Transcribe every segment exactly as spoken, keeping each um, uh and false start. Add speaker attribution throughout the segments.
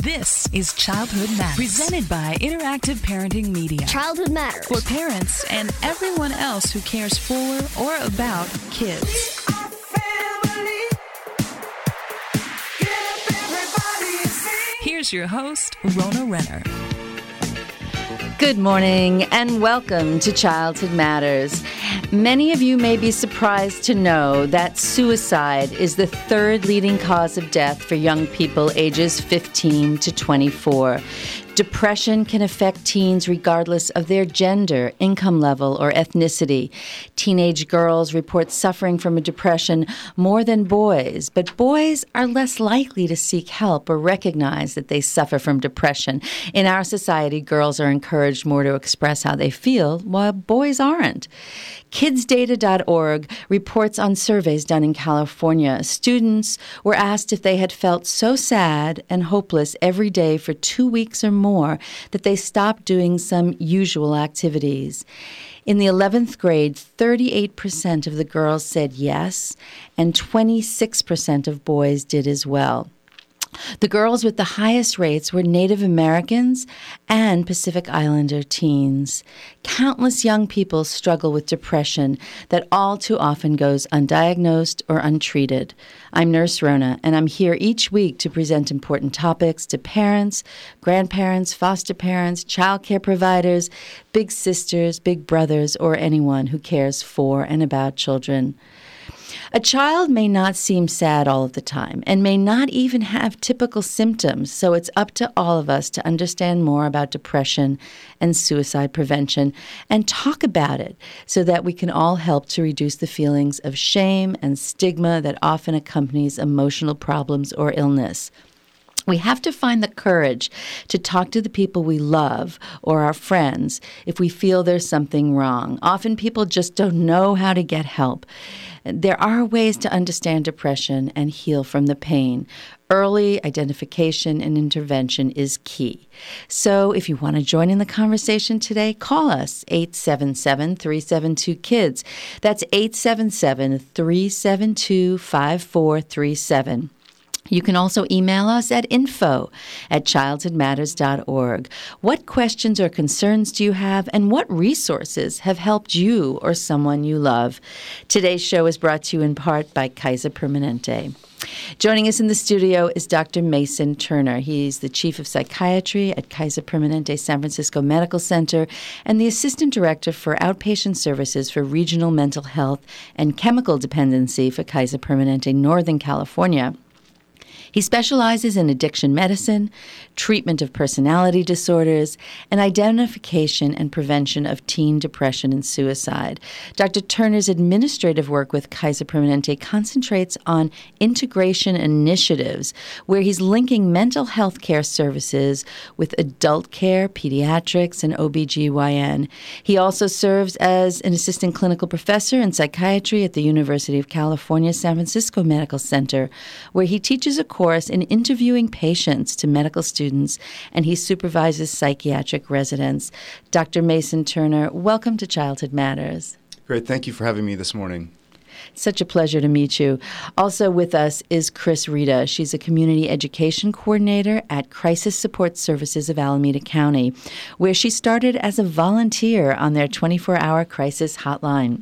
Speaker 1: This is Childhood Matters, presented by Interactive Parenting Media.
Speaker 2: Childhood Matters.
Speaker 1: For parents and everyone else who cares for or about kids. Here's your host, Rona Renner.
Speaker 3: Good morning and welcome to Childhood Matters. Many of you may be surprised to know that suicide is the third leading cause of death for young people ages fifteen to twenty-four. Depression can affect teens regardless of their gender, income level, or ethnicity. Teenage girls report suffering from a depression more than boys, but boys are less likely to seek help or recognize that they suffer from depression. In our society, girls are encouraged more to express how they feel, while boys aren't. kids data dot org reports on surveys done in California. Students were asked if they had felt so sad and hopeless every day for two weeks or more that they stopped doing some usual activities. In the eleventh grade, thirty-eight percent of the girls said yes, and twenty-six percent of boys did as well. The girls with the highest rates were Native Americans and Pacific Islander teens. Countless young people struggle with depression that all too often goes undiagnosed or untreated. I'm Nurse Rona, and I'm here each week to present important topics to parents, grandparents, foster parents, child care providers, big sisters, big brothers, or anyone who cares for and about children. A child may not seem sad all of the time and may not even have typical symptoms, so it's up to all of us to understand more about depression and suicide prevention and talk about it so that we can all help to reduce the feelings of shame and stigma that often accompanies emotional problems or illness. We have to find the courage to talk to the people we love or our friends if we feel there's something wrong. Often people just don't know how to get help. There are ways to understand depression and heal from the pain. Early identification and intervention is key. So if you want to join in the conversation today, call us, eight seven seven, three seven two, KIDS. That's eight seven seven, three seven two, five four three seven. You can also email us at info at childhood matters dot org. What questions or concerns do you have, and what resources have helped you or someone you love? Today's show is brought to you in part by Kaiser Permanente. Joining us in the studio is Doctor Mason Turner. He's the Chief of Psychiatry at Kaiser Permanente San Francisco Medical Center and the Assistant Director for Outpatient Services for Regional Mental Health and Chemical Dependency for Kaiser Permanente Northern California. He specializes in addiction medicine, treatment of personality disorders, and identification and prevention of teen depression and suicide. Doctor Turner's administrative work with Kaiser Permanente concentrates on integration initiatives, where he's linking mental health care services with adult care, pediatrics, and O B G Y N. He also serves as an assistant clinical professor in psychiatry at the University of California, San Francisco Medical Center, where he teaches a course in interviewing patients to medical students, and he supervises psychiatric residents. Doctor Mason Turner, welcome to Childhood Matters.
Speaker 4: Great. Thank you for having me this morning.
Speaker 3: Such a pleasure to meet you. Also with us is Chris Rita. She's a community education coordinator at Crisis Support Services of Alameda County, where she started as a volunteer on their twenty-four hour crisis hotline.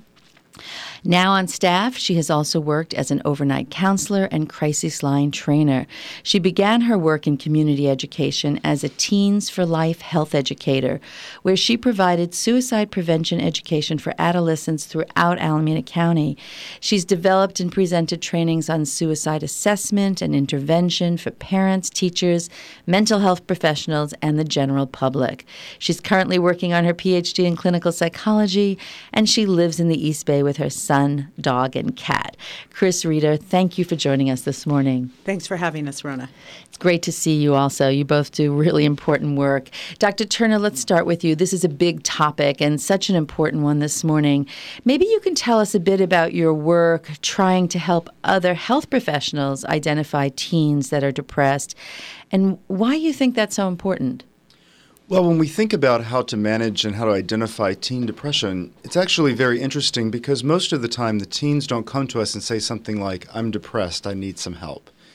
Speaker 3: Now on staff, she has also worked as an overnight counselor and crisis line trainer. She began her work in community education as a Teens for Life health educator, where she provided suicide prevention education for adolescents throughout Alameda County. She's developed and presented trainings on suicide assessment and intervention for parents, teachers, mental health professionals, and the general public. She's currently working on her P H D in clinical psychology, and she lives in the East Bay with her son, dog, and cat. Chris Rita, thank you for joining us this morning.
Speaker 5: Thanks for having us, Rona.
Speaker 3: It's great to see you also. You both do really important work. Doctor Turner, let's start with you. This is a big topic and such an important one this morning. Maybe you can tell us a bit about your work trying to help other health professionals identify teens that are depressed and why you think that's so important.
Speaker 4: Well, when we think about how to manage and how to identify teen depression, it's actually very interesting because most of the time the teens don't come to us and say something like, I'm depressed, I need some help.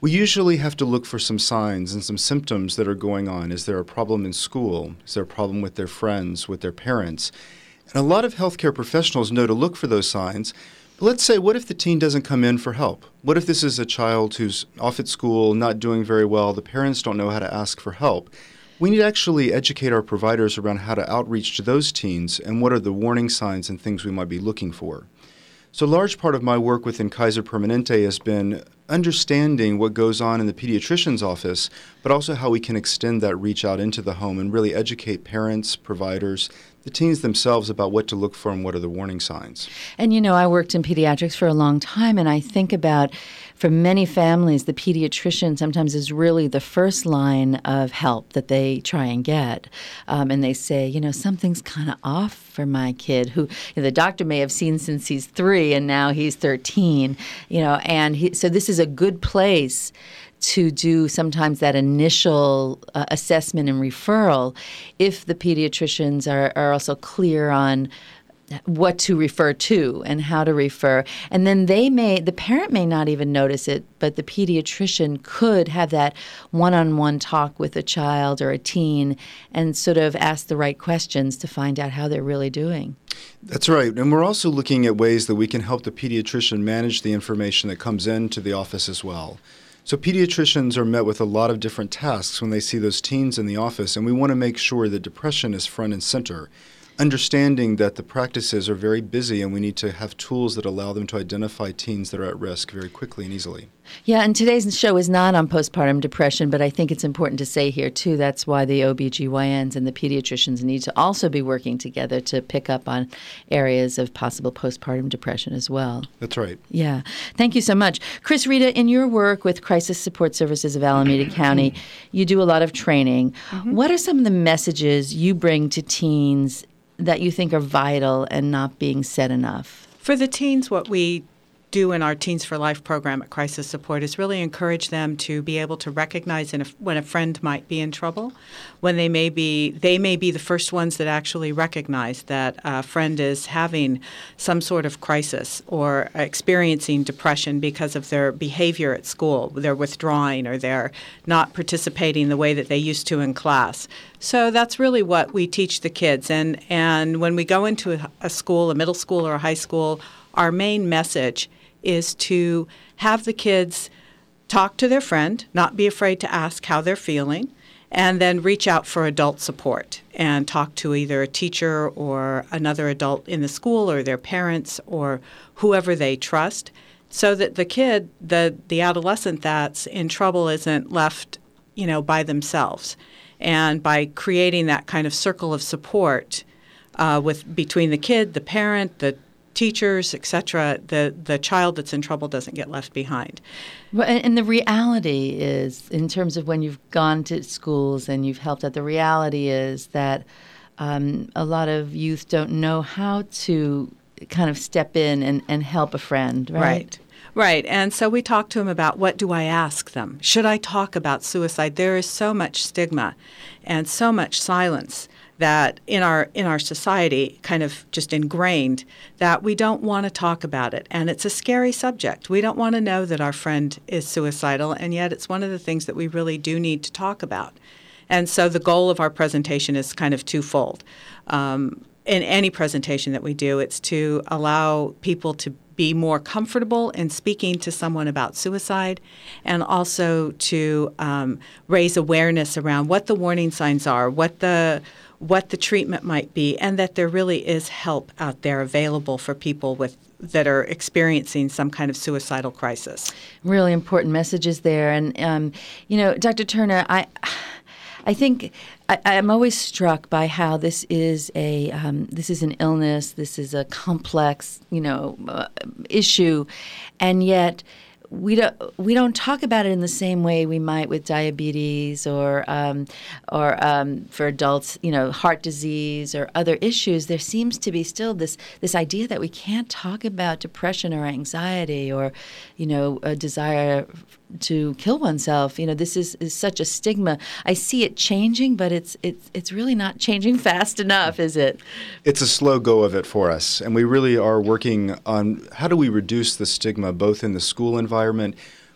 Speaker 4: We usually have to look for some signs and some symptoms that are going on. Is there a problem in school? Is there a problem with their friends, with their parents? And a lot of healthcare professionals know to look for those signs. But let's say, what if the teen doesn't come in for help? What if this is a child who's off at school, not doing very well, the parents don't know how to ask for help? We need to actually educate our providers around how to outreach to those teens and what are the warning signs and things we might be looking for. So a large part of my work within Kaiser Permanente has been understanding what goes on in the pediatrician's office, but also how we can extend that reach out into the home and really educate parents, providers, the teens themselves about what to look for and what are the warning signs.
Speaker 3: And, you know, I worked in pediatrics for a long time, and I think about, for many families, the pediatrician sometimes is really the first line of help that they try and get. Um, and they say, you know, something's kind of off for my kid, who, you know, the doctor may have seen since he's three and now he's thirteen, you know, and he, so this is a good place to do sometimes that initial uh, assessment and referral if the pediatricians are, are also clear on what to refer to and how to refer. And then they may, the parent may not even notice it, but the pediatrician could have that one-on-one talk with a child or a teen and sort of ask the right questions to find out how they're really doing.
Speaker 4: That's right. And we're also looking at ways that we can help the pediatrician manage the information that comes into the office as well. So pediatricians are met with a lot of different tasks when they see those teens in the office, and we want to make sure that depression is front and center. Understanding that the practices are very busy and we need to have tools that allow them to identify teens that are at risk very quickly and easily.
Speaker 3: Yeah, and today's show is not on postpartum depression, but I think it's important to say here, too, that's why the O B G Y Ns and the pediatricians need to also be working together to pick up on areas of possible postpartum depression as well.
Speaker 4: That's right.
Speaker 3: Yeah. Thank you so much. Chris, Rita, in your work with Crisis Support Services of Alameda County, you do a lot of training. Mm-hmm. What are some of the messages you bring to teens that you think are vital and not being said enough?
Speaker 2: For the teens, what we do in our Teens for Life program at Crisis Support is really encourage them to be able to recognize in a, when a friend might be in trouble, when they may be they may be the first ones that actually recognize that a friend is having some sort of crisis or experiencing depression because of their behavior at school. They're withdrawing or they're not participating the way that they used to in class. So that's really what we teach the kids. And, and when we go into a, a school, a middle school or a high school, our main message is to have the kids talk to their friend, not be afraid to ask how they're feeling, and then reach out for adult support and talk to either a teacher or another adult in the school or their parents or whoever they trust, so that the kid, the, the adolescent that's in trouble isn't left, you know, by themselves. And by creating that kind of circle of support uh, with between the kid, the parent, the teachers, et cetera, the, the child that's in trouble doesn't get left behind.
Speaker 3: Well, and the reality is, in terms of when you've gone to schools and you've helped out, the reality is that um, a lot of youth don't know how to kind of step in and, and help a friend, right?
Speaker 2: Right. Right. And so we talk to them about, what do I ask them? Should I talk about suicide? There is so much stigma and so much silence that in our in our society, kind of just ingrained, that we don't want to talk about it. And it's a scary subject. We don't want to know that our friend is suicidal, and yet it's one of the things that we really do need to talk about. And so the goal of our presentation is kind of twofold. Um, in any presentation that we do, it's to allow people to be more comfortable in speaking to someone about suicide, and also to um, raise awareness around what the warning signs are, what the what the treatment might be, and that there really is help out there available for people with that are experiencing some kind of suicidal crisis.
Speaker 3: Really important messages there. And, um, you know, Doctor Turner, I I think I, I'm always struck by how this is a um, this is an illness, this is a complex, you know, uh, issue, and yet we don't we don't talk about it in the same way we might with diabetes or um, or um, for adults, you know, heart disease or other issues. There seems to be still this this idea that we can't talk about depression or anxiety or, you know, a desire to kill oneself. You know, this is, is such a stigma. I see it changing, but it's it's it's really not changing fast enough, is it?
Speaker 4: It's a slow go of it for us, and we really are working on how do we reduce the stigma both in the school environment,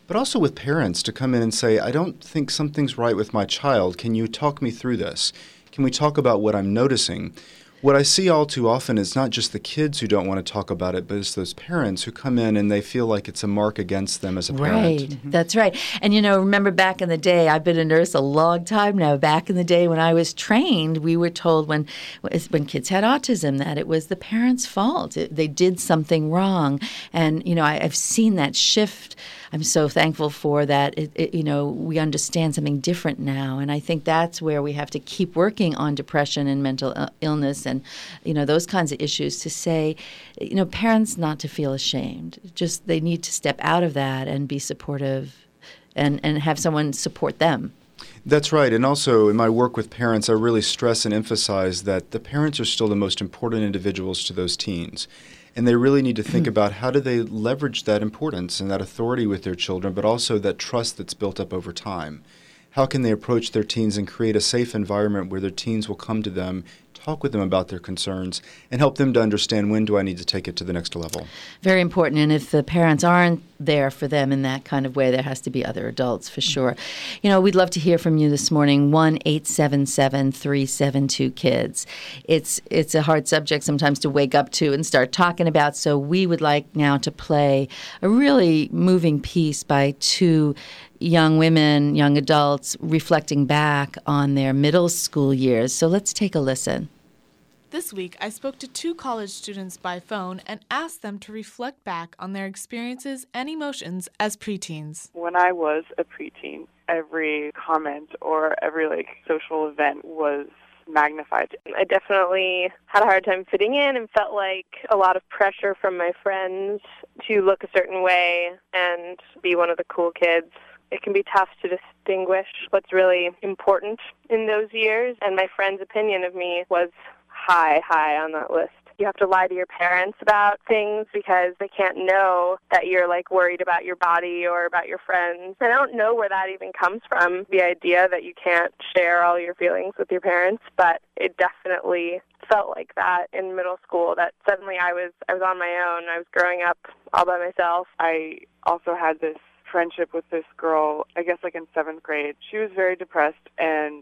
Speaker 4: but also with parents to come in and say, I don't think something's right with my child. Can you talk me through this? Can we talk about what I'm noticing? What I see all too often is not just the kids who don't want to talk about it, but it's those parents who come in and they feel like it's a mark against them as a parent.
Speaker 3: Right, mm-hmm. That's right. And, you know, remember back in the day, I've been a nurse a long time now. Back in the day when I was trained, we were told when when kids had autism that it was the parents' fault. It, they did something wrong. And, you know, I, I've seen that shift. I'm so thankful for that. It, it, you know, we understand something different now, and I think that's where we have to keep working on depression and mental illness, and you know those kinds of issues. To say, you know, parents not to feel ashamed. Just they need to step out of that and be supportive, and and have someone support them.
Speaker 4: That's right. And also in my work with parents, I really stress and emphasize that the parents are still the most important individuals to those teens. And they really need to think about how do they leverage that importance and that authority with their children, but also that trust that's built up over time. How can they approach their teens and create a safe environment where their teens will come to them, talk with them about their concerns, and help them to understand when do I need to take it to the next level. Very
Speaker 3: important. And if the parents aren't there for them in that kind of way, there has to be other adults for sure. You know, we'd love to hear from you this morning, one eight seven seven, three seven two, KIDS. It's, it's a hard subject sometimes to wake up to and start talking about, so we would like now to play a really moving piece by two young women, young adults, reflecting back on their middle school years. So let's take a listen.
Speaker 5: This week, I spoke to two college students by phone and asked them to reflect back on their experiences and emotions as preteens.
Speaker 6: When I was a preteen, every comment or every like social event was magnified.
Speaker 7: I definitely had a hard time fitting in and felt like a lot of pressure from my friends to look a certain way and be one of the cool kids. It can be tough to distinguish what's really important in those years, and my friend's opinion of me was high, high on that list. You have to lie to your parents about things because they can't know that you're like worried about your body or about your friends. I don't know where that even comes from, the idea that you can't share all your feelings with your parents, but it definitely felt like that in middle school, that suddenly I was I was on my own. I was growing up all by myself.
Speaker 6: I also had this friendship with this girl, I guess like in seventh grade. She was very depressed and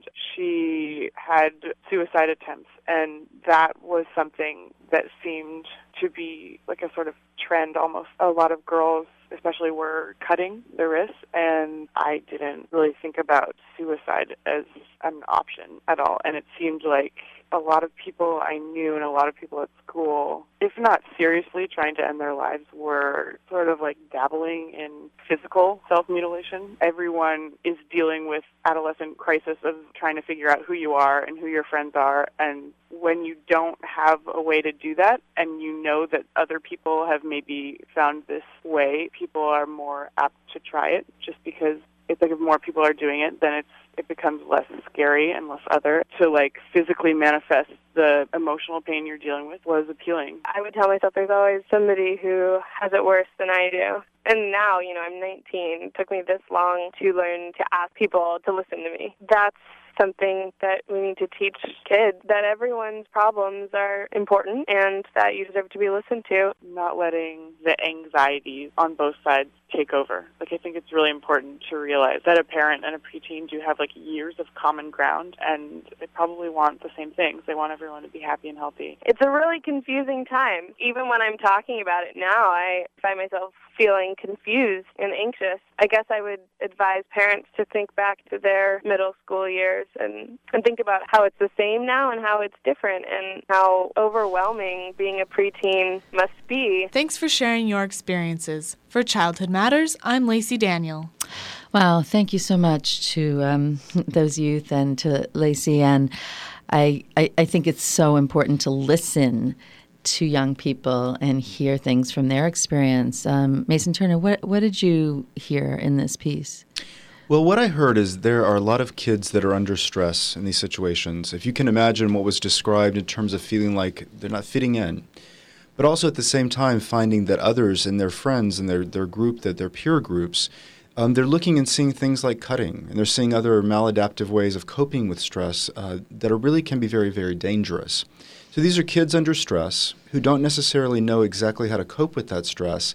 Speaker 6: she had suicide attempts, and that was something that seemed to be like a sort of trend almost. A lot of girls especially were cutting their wrists, and I didn't really think about suicide as an option at all, and it seemed like a lot of people I knew and a lot of people at school, if not seriously trying to end their lives, were sort of like dabbling in physical self-mutilation. Everyone is dealing with adolescent crisis of trying to figure out who you are and who your friends are, and when you don't have a way to do that and you know that other people have maybe found this way, people are more apt to try it just because it's like if more people are doing it, then it's it becomes less scary and less other. To like physically manifest the emotional pain you're dealing with was appealing.
Speaker 7: I would tell myself there's always somebody who has it worse than I do. And now, you know, I'm nineteen. It took me this long to learn to ask people to listen to me. That's something that we need to teach kids, that everyone's problems are important and that you deserve to be listened to.
Speaker 6: Not letting the anxieties on both sides take over. Like, I think it's really important to realize that a parent and a preteen do have like years of common ground, and they probably want the same things. They want everyone to be happy and healthy.
Speaker 7: It's a really confusing time. Even when I'm talking about it now, I find myself feeling confused and anxious. I guess I would advise parents to think back to their middle school years and, and think about how it's the same now and how it's different and how overwhelming being a preteen must be.
Speaker 5: Thanks for sharing your experiences. For Childhood Matters, I'm Lacey Daniel.
Speaker 3: Wow, thank you so much to um, those youth and to Lacey. And I, I, I think it's so important to listen to young people and hear things from their experience. Um, Mason Turner, what what did you hear in this piece?
Speaker 4: Well, what I heard is there are a lot of kids that are under stress in these situations. If you can imagine what was described in terms of feeling like they're not fitting in, but also at the same time finding that others and their friends and their, their group, that their peer groups, um, they're looking and seeing things like cutting, and they're seeing other maladaptive ways of coping with stress uh, that are really can be very, very dangerous. So these are kids under stress who don't necessarily know exactly how to cope with that stress,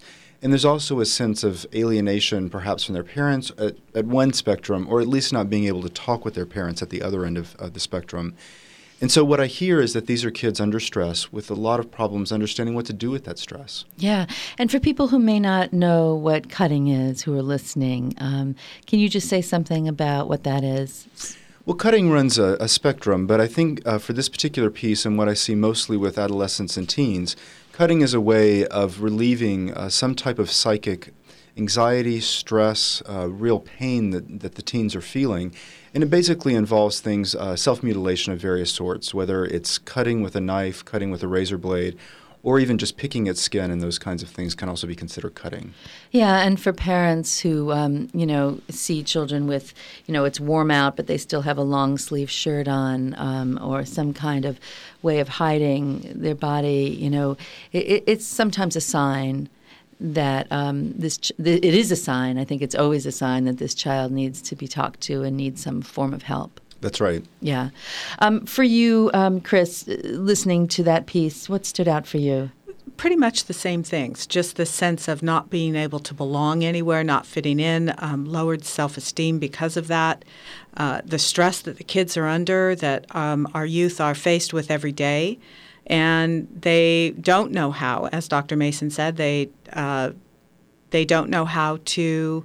Speaker 4: And there's also a sense of alienation perhaps from their parents at, at one spectrum, or at least not being able to talk with their parents at the other end of, of the spectrum. And so what I hear is that these are kids under stress with a lot of problems understanding what to do with that stress.
Speaker 3: Yeah. And for people who may not know what cutting is, who are listening, um, can you just say something about what that is?
Speaker 4: Well, cutting runs a, a spectrum, but I think uh, for this particular piece and what I see mostly with adolescents and teens, cutting is a way of relieving uh, some type of psychic anxiety, stress, uh, real pain that, that the teens are feeling. And it basically involves things, uh, self-mutilation of various sorts, whether it's cutting with a knife, cutting with a razor blade, or even just picking at skin, and those kinds of things can also be considered cutting.
Speaker 3: Yeah, and for parents who, um, you know, see children with, you know, it's warm out, but they still have a long sleeve shirt on, um, or some kind of way of hiding their body, you know, it, it's sometimes a sign that um, this ch- th- it is a sign. I think it's always a sign that this child needs to be talked to and needs some form of help.
Speaker 4: That's right.
Speaker 3: Yeah. Um, for you, um, Chris, listening to that piece, what stood out for you?
Speaker 2: Pretty much the same things, just the sense of not being able to belong anywhere, not fitting in, um, lowered self-esteem because of that, uh, the stress that the kids are under, that um, our youth are faced with every day. And they don't know how, as Doctor Mason said, they uh, they don't know how to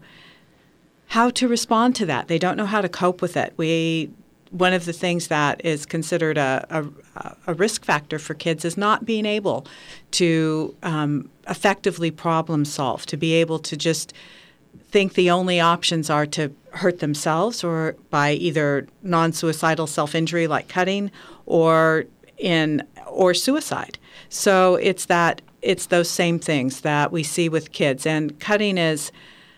Speaker 2: how to respond to that. They don't know how to cope with it. We one of the things that is considered a, a, a risk factor for kids is not being able to um, effectively problem solve, to be able to just think the only options are to hurt themselves or by either non-suicidal self-injury like cutting or in or suicide. So it's that it's those same things that we see with kids, and cutting is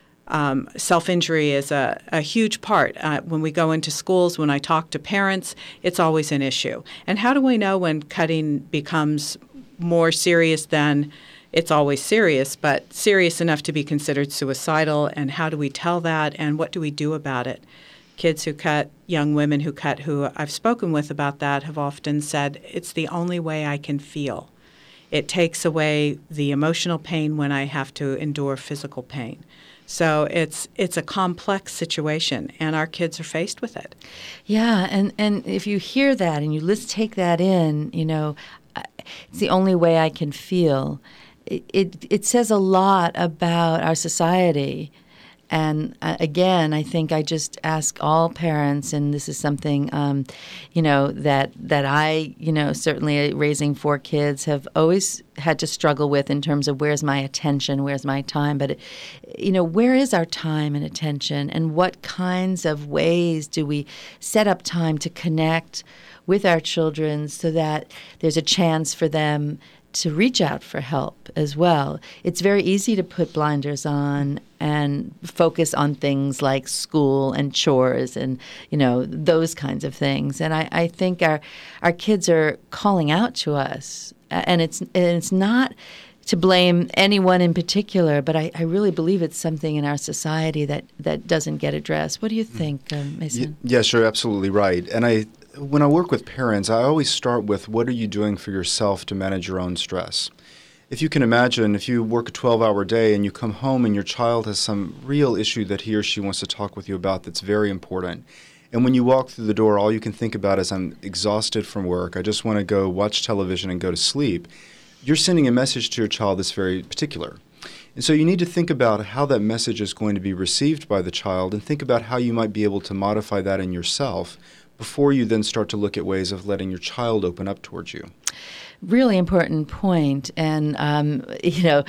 Speaker 2: um, self-injury is a, a huge part. Uh, when we go into schools, when I talk to parents, it's always an issue. And how do we know when cutting becomes more serious than it's always serious, but serious enough to be considered suicidal? And how do we tell that? And what do we do about it? Kids who cut, young women who cut, who I've spoken with about that have often said, it's the only way I can feel. It takes away the emotional pain when I have to endure physical pain. So it's it's a complex situation, and our kids are faced with it.
Speaker 3: Yeah, and, and if you hear that and you let's take that in, you know, it's the only way I can feel. It it, it says a lot about our society. And uh, again, I think I just ask all parents, and this is something, um, you know, that that I, you know, certainly raising four kids have always had to struggle with in terms of where's my attention, where's my time. But, it, you know, where is our time and attention, and what kinds of ways do we set up time to connect with our children so that there's a chance for them to reach out for help as well. It's very easy to put blinders on and focus on things like school and chores and, you know, those kinds of things. And I, I think our our kids are calling out to us. And it's and it's not to blame anyone in particular, but I, I really believe it's something in our society that, that doesn't get addressed. What do you think, um, Mason?
Speaker 4: Y- yes, you're absolutely right. And I When I work with parents, I always start with, what are you doing for yourself to manage your own stress? If you can imagine, if you work a twelve-hour day and you come home and your child has some real issue that he or she wants to talk with you about that's very important, and when you walk through the door, all you can think about is, I'm exhausted from work, I just want to go watch television and go to sleep, you're sending a message to your child that's very particular. And so you need to think about how that message is going to be received by the child, and think about how you might be able to modify that in yourself before you then start to look at ways of letting your child open up towards you.
Speaker 3: Really important point. And, um, you know,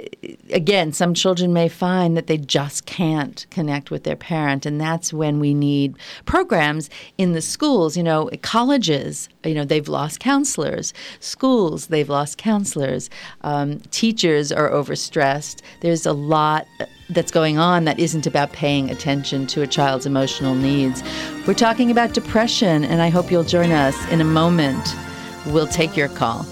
Speaker 3: again, some children may find that they just can't connect with their parent, and that's when we need programs in the schools. You know, colleges, you know, they've lost counselors. Schools, they've lost counselors. Um, teachers are overstressed. There's a lot that's going on that isn't about paying attention to a child's emotional needs. We're talking about depression, and I hope you'll join us in a moment. We'll take your call.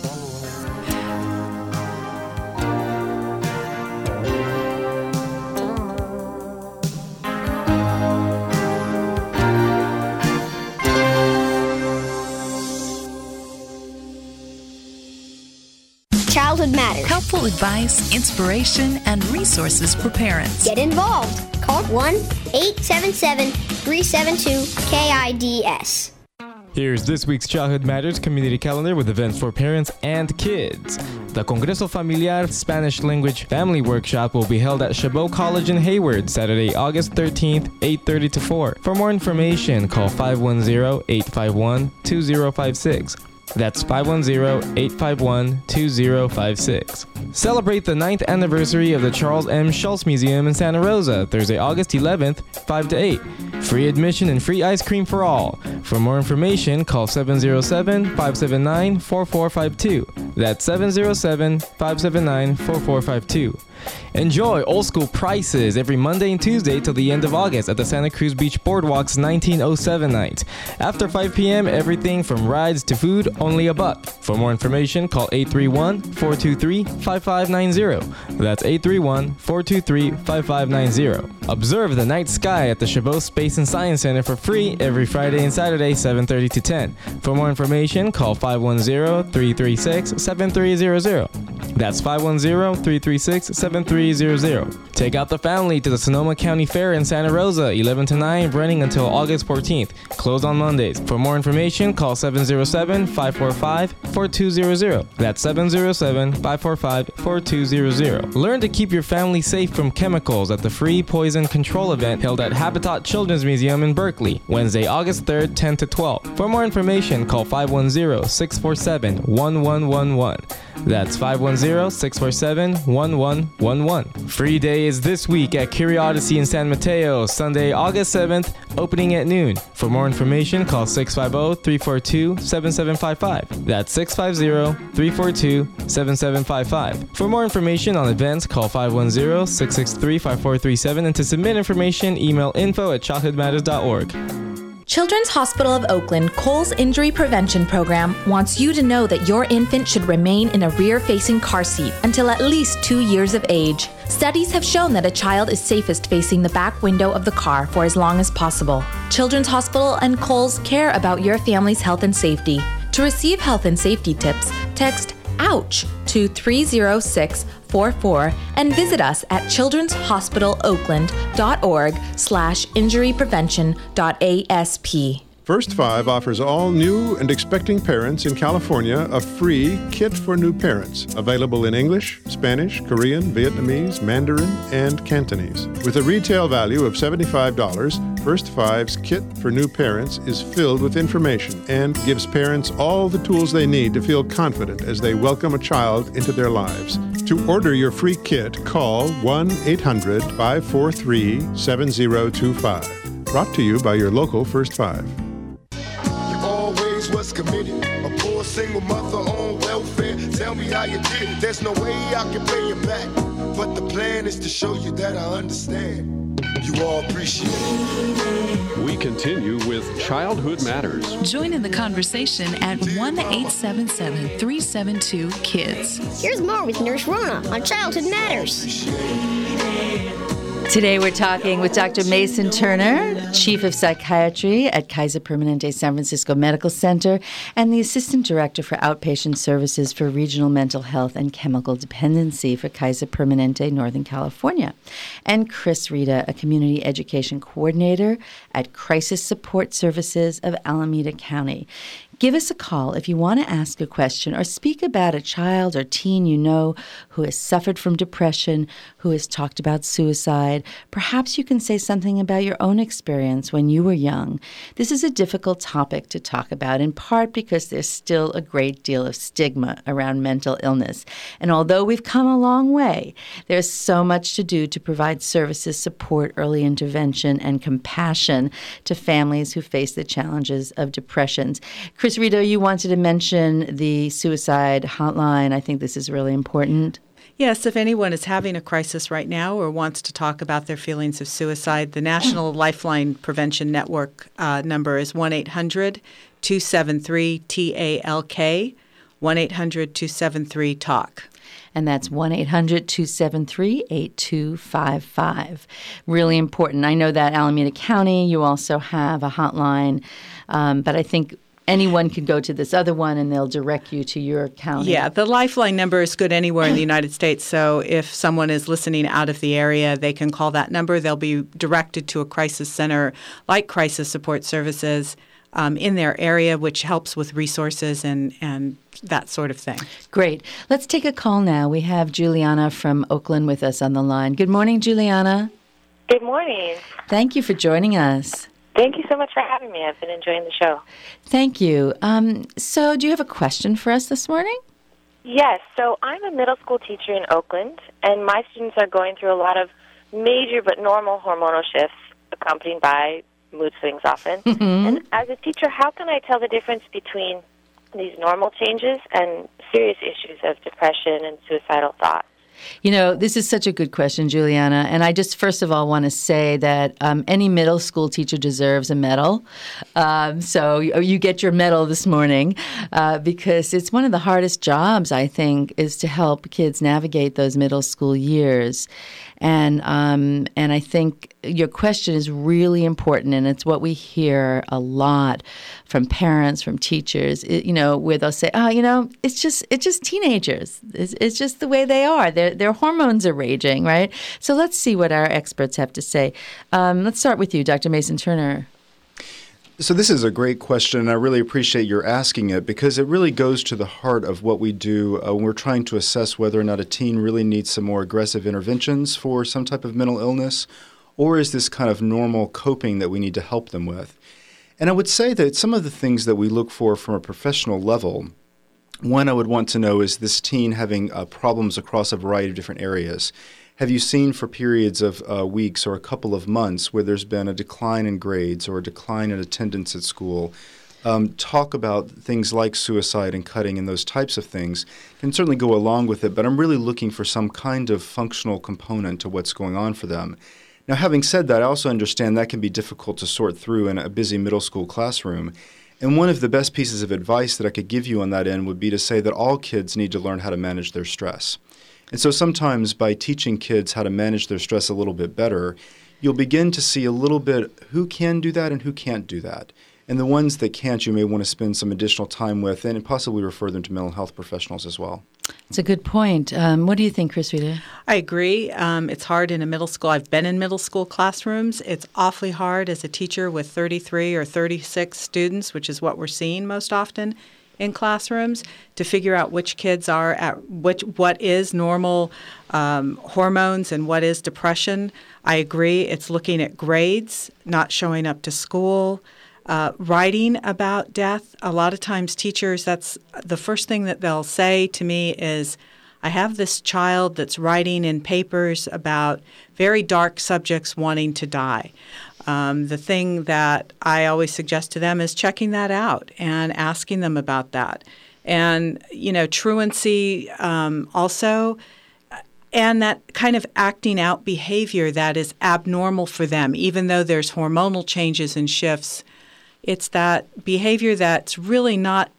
Speaker 8: Childhood Matters.
Speaker 1: Helpful advice, inspiration, and resources for parents.
Speaker 8: Get involved. Call one eight seven seven, three seven two, K I D S.
Speaker 9: Here's this week's Childhood Matters community calendar with events for parents and kids. The Congreso Familiar Spanish Language Family Workshop will be held at Chabot College in Hayward, Saturday, August thirteenth, eight thirty to four. For more information, call five one zero, eight five one, two zero five six. That's five one zero, eight five one, two zero five six. Celebrate the ninth anniversary of the Charles M. Schulz Museum in Santa Rosa, Thursday, August eleventh, five to eight. Free admission and free ice cream for all. For more information, call seven zero seven, five seven nine, four four five two. That's seven zero seven, five seven nine, four four five two. Enjoy old school prices every Monday and Tuesday till the end of August at the Santa Cruz Beach Boardwalk's nineteen oh seven night. After five p.m., everything from rides to food, only a buck. For more information, call eight three one, four two three, five five nine zero. That's eight three one, four two three, five five nine zero. Observe the night sky at the Chabot Space and Science Center for free every Friday and Saturday, seven thirty to ten. For more information, call five one zero, three three six, seven three zero zero. That's five one zero, three three six, seven three zero zero. Take out the family to the Sonoma County Fair in Santa Rosa, eleven to nine, running until August fourteenth. Closed on Mondays. For more information, call seven zero seven, five four five, four two zero zero. That's seven zero seven, five four five, four two zero zero. Learn to keep your family safe from chemicals at the free poison control event held at Habitat Children's Museum in Berkeley, Wednesday, August third, ten to twelve. For more information, call five one zero, six four seven, one one one one. That's five one zero, six four seven, one one one one. Free day is this week at Curiosity in San Mateo, Sunday, August seventh, opening at noon. For more information, call six five zero, three four two, seven seven five five. That's six five zero, three four two, seven seven five five. For more information on events, call five one zero, six six three, five four three seven, and to submit information, email info at childhood matters dot org.
Speaker 10: Children's Hospital of Oakland Cole's Injury Prevention Program wants you to know that your infant should remain in a rear-facing car seat until at least two years of age. Studies have shown that a child is safest facing the back window of the car for as long as possible. Children's Hospital and Cole's care about your family's health and safety. To receive health and safety tips, text OUCH to three zero six four four and visit us at children's hospital oakland dot org slash injury prevention dot A S P.
Speaker 11: First Five offers all new and expecting parents in California a free kit for new parents, available in English, Spanish, Korean, Vietnamese, Mandarin, and Cantonese. With a retail value of seventy-five dollars, First Five's kit for new parents is filled with information and gives parents all the tools they need to feel confident as they welcome a child into their lives. To order your free kit, call one eight hundred, five four three, seven zero two five. Brought to you by your local First Five.
Speaker 12: Was committed, a poor single mother on welfare. Tell me how you did it. There's no way I can pay you back, but the plan is to show you that I understand. You all appreciate it.
Speaker 13: We continue with Childhood Matters.
Speaker 1: Join in the conversation at one eight seven seven, three seven two, KIDS.
Speaker 8: Here's more with Nurse Rona on Childhood Matters.
Speaker 3: Today we're talking with Doctor Mason Turner, Chief of Psychiatry at Kaiser Permanente San Francisco Medical Center and the Assistant Director for Outpatient Services for Regional Mental Health and Chemical Dependency for Kaiser Permanente Northern California, and Chris Rita, a Community Education Coordinator at Crisis Support Services of Alameda County. Give us a call if you want to ask a question or speak about a child or teen you know who has suffered from depression, who has talked about suicide. Perhaps you can say something about your own experience when you were young. This is a difficult topic to talk about, in part because there's still a great deal of stigma around mental illness. And although we've come a long way, there's so much to do to provide services, support, early intervention, and compassion to families who face the challenges of depressions. Chris Rito, you wanted to mention the suicide hotline. I think this is really important.
Speaker 2: Yes, if anyone is having a crisis right now or wants to talk about their feelings of suicide, the National Lifeline Prevention Network uh, number is one eight hundred, two seven three, T A L K, one eight hundred, two seven three, talk.
Speaker 3: And that's one eight hundred, two seven three, eight two five five. Really important. I know that Alameda County, you also have a hotline, um, but I think anyone can go to this other one and they'll direct you to your county.
Speaker 2: Yeah, the Lifeline number is good anywhere in the United States. So if someone is listening out of the area, they can call that number. They'll be directed to a crisis center like Crisis Support Services um, in their area, which helps with resources and, and that sort of thing.
Speaker 3: Great. Let's take a call now. We have Juliana from Oakland with us on the line. Good morning, Juliana.
Speaker 14: Good morning.
Speaker 3: Thank you for joining us.
Speaker 14: Thank you so much for having me. I've been enjoying the show.
Speaker 3: Thank you. Um, so do you have a question for us this morning?
Speaker 14: Yes. So I'm a middle school teacher in Oakland, and my students are going through a lot of major but normal hormonal shifts accompanied by mood swings often.
Speaker 3: Mm-hmm.
Speaker 14: And as a teacher, how can I tell the difference between these normal changes and serious issues of depression and suicidal thoughts?
Speaker 3: You know, this is such a good question, Juliana. And I just first of all want to say that um, any middle school teacher deserves a medal. Um, so you, you get your medal this morning uh, because it's one of the hardest jobs, I think, is to help kids navigate those middle school years. And um, and I think your question is really important, and it's what we hear a lot from parents, from teachers. It, you know, where they'll say, "Oh, you know, it's just it's just teenagers. It's, it's just the way they are. Their their hormones are raging, right?" So let's see what our experts have to say. Um, let's start with you, Doctor Mason Turner.
Speaker 4: So this is a great question, and I really appreciate your asking it because it really goes to the heart of what we do uh, when we're trying to assess whether or not a teen really needs some more aggressive interventions for some type of mental illness, or is this kind of normal coping that we need to help them with. And I would say that some of the things that we look for from a professional level, one I would want to know is this teen having uh, problems across a variety of different areas. Have you seen for periods of uh, weeks or a couple of months where there's been a decline in grades or a decline in attendance at school? Um, talk about things like suicide and cutting and those types of things. Can certainly go along with it, but I'm really looking for some kind of functional component to what's going on for them. Now, having said that, I also understand that can be difficult to sort through in a busy middle school classroom. And one of the best pieces of advice that I could give you on that end would be to say that all kids need to learn how to manage their stress. And so sometimes by teaching kids how to manage their stress a little bit better, you'll begin to see a little bit who can do that and who can't do that. And the ones that can't, you may want to spend some additional time with and possibly refer them to mental health professionals as well.
Speaker 3: It's a good point. Um, what do you think, Chris Rita?
Speaker 2: I agree. Um, it's hard in a middle school. I've been in middle school classrooms. It's awfully hard as a teacher with thirty-three or thirty-six students, which is what we're seeing most often in classrooms, to figure out which kids are at which what is normal um, hormones and what is depression. I agree. It's looking at grades, not showing up to school, uh, writing about death. A lot of times teachers, that's the first thing that they'll say to me is, I have this child that's writing in papers about very dark subjects wanting to die. Um, the thing that I always suggest to them is checking that out and asking them about that. And, you know, truancy um, also, and that kind of acting out behavior that is abnormal for them, even though there's hormonal changes and shifts. It's that behavior that's really not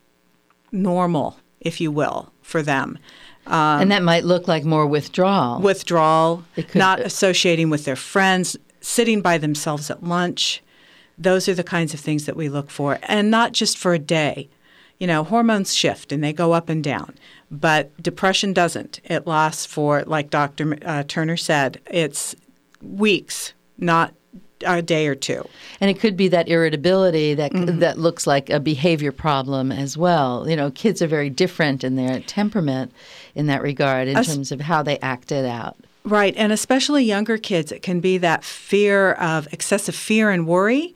Speaker 2: normal, if you will, for them. Um,
Speaker 3: and that might look like more withdrawal.
Speaker 2: Withdrawal,
Speaker 3: could,
Speaker 2: not associating with their friends, sitting by themselves at lunch. Those are the kinds of things that we look for, and not just for a day. You know, hormones shift and they go up and down, but depression doesn't. It lasts for, like Doctor Uh, Turner said, it's weeks, not a day or two.
Speaker 3: And it could be that irritability that
Speaker 2: Mm-hmm.
Speaker 3: that looks like a behavior problem as well. You know, kids are very different in their temperament in that regard in
Speaker 2: As-
Speaker 3: terms of how they act it out.
Speaker 2: Right, and especially younger kids, it can be that fear of excessive fear and worry.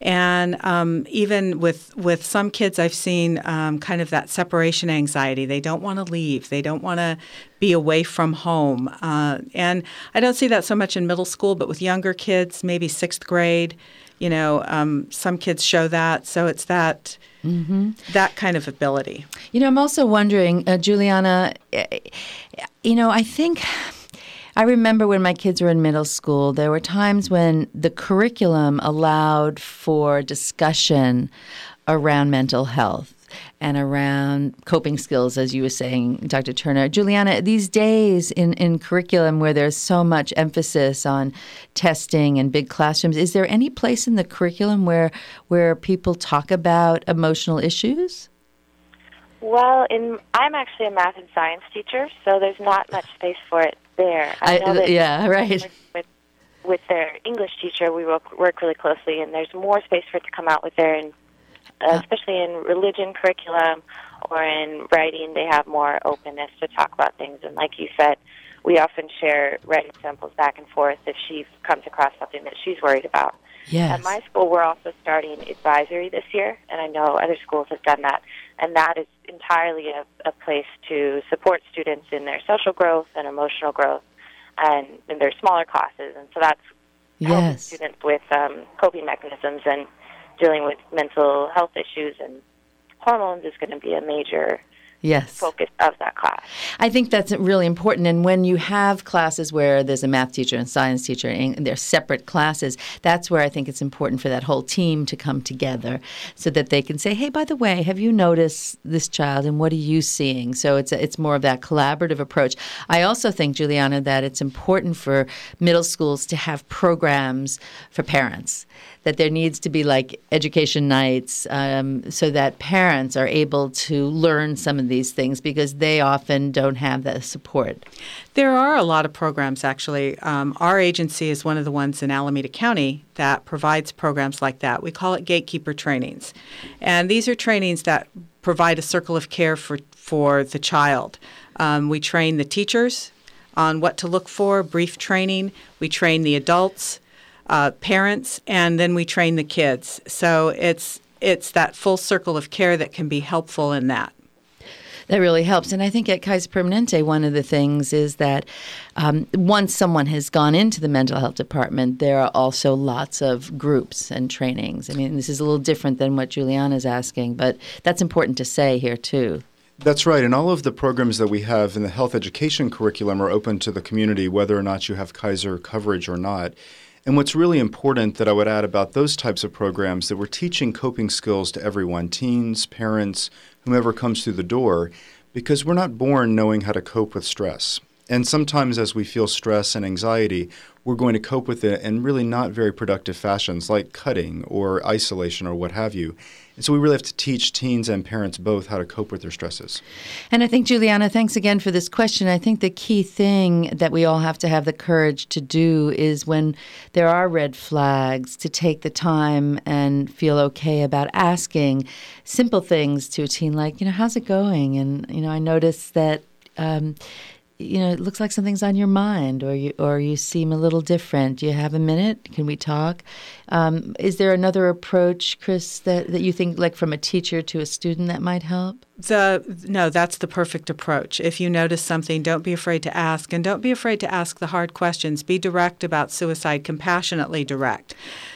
Speaker 2: And um, even with with some kids, I've seen um, kind of that separation anxiety. They don't want to leave. They don't want to be away from home. Uh, and I don't see that so much in middle school, but with younger kids, maybe sixth grade, you know, um, some kids show that. So it's that
Speaker 3: Mm-hmm.
Speaker 2: that kind of ability.
Speaker 3: You know, I'm also wondering, uh, Juliana, you know, I think I remember when my kids were in middle school, there were times when the curriculum allowed for discussion around mental health. and around coping skills, as you were saying, Doctor Turner. Juliana, these days in, in curriculum where there's so much emphasis on testing and big classrooms, is there any place in the curriculum where where people talk about emotional issues?
Speaker 14: Well, in I'm actually a math and science teacher, so there's not much space for it there. I know
Speaker 3: I,
Speaker 14: that
Speaker 3: yeah, right.
Speaker 14: With, with their English teacher, we work, work really closely, and there's more space for it to come out with their, in, uh, especially in religion curriculum or in writing, they have more openness to talk about things. And like you said, we often share writing samples back and forth if she comes across something that she's worried about.
Speaker 3: Yes.
Speaker 14: At my school, we're also starting advisory this year, and I know other schools have done that. And that is entirely a, a place to support students in their social growth and emotional growth and in their smaller classes. And so that's helping
Speaker 3: yes.
Speaker 14: students with um, coping mechanisms and dealing with mental health issues and hormones is going to be a major
Speaker 3: yes.
Speaker 14: focus of that class.
Speaker 3: I think that's really important. And when you have classes where there's a math teacher and science teacher and they're separate classes, that's where I think it's important for that whole team to come together so that they can say, hey, by the way, have you noticed this child and what are you seeing? So it's a, it's more of that collaborative approach. I also think, Juliana, that it's important for middle schools to have programs for parents, that there needs to be like education nights um, so that parents are able to learn some of these things because they often don't have that support.
Speaker 2: There are a lot of programs, actually. Um, our agency is one of the ones in Alameda County that provides programs like that. We call it gatekeeper trainings. And these are trainings that provide a circle of care for, for the child. Um, we train the teachers on what to look for, brief training. We train the adults, uh, parents, and then we train the kids. So it's it's that full circle of care that can be helpful in that.
Speaker 3: That really helps. And I think at Kaiser Permanente, one of the things is that um, once someone has gone into the mental health department, there are also lots of groups and trainings. I mean, this is a little different than what Juliana's asking, but that's important to say here, too.
Speaker 4: That's right. And all of the programs that we have in the health education curriculum are open to the community, whether or not you have Kaiser coverage or not. And what's really important that I would add about those types of programs, that we're teaching coping skills to everyone, teens, parents, whomever comes through the door, because we're not born knowing how to cope with stress. And sometimes as we feel stress and anxiety, we're going to cope with it in really not very productive fashions like cutting or isolation or what have you. And so we really have to teach teens and parents both how to cope with their stresses.
Speaker 3: And I think, Juliana, thanks again for this question. I think the key thing that we all have to have the courage to do is when there are red flags, to take the time and feel okay about asking simple things to a teen like, you know, how's it going? And, you know, I noticed that, um, you know, it looks like something's on your mind, or you or you seem a little different. Do you have a minute? Can we talk? Um, is there another approach, Chris, that, that you think, like from a teacher to a student, that might help?
Speaker 2: The, no, that's the perfect approach. If you notice something, don't be afraid to ask, and don't be afraid to ask the hard questions. Be direct about suicide, compassionately direct.